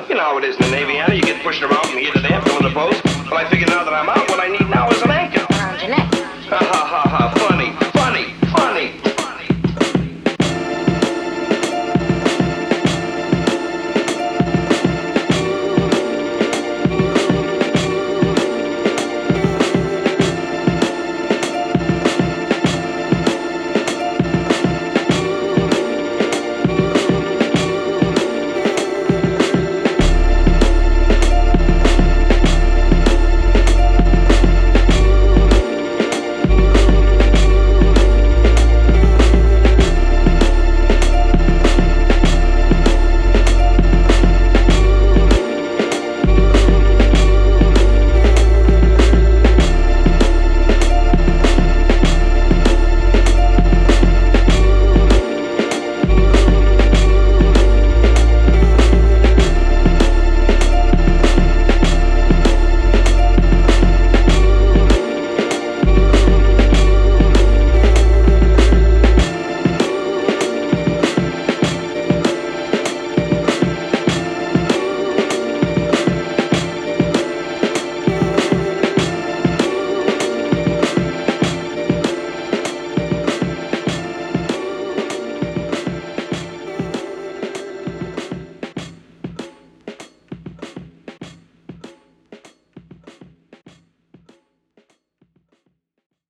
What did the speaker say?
You know how it is in the Navy, Anna. You get pushed around from here to there, filling the post. Well, I figure now that I'm out, what I need now is an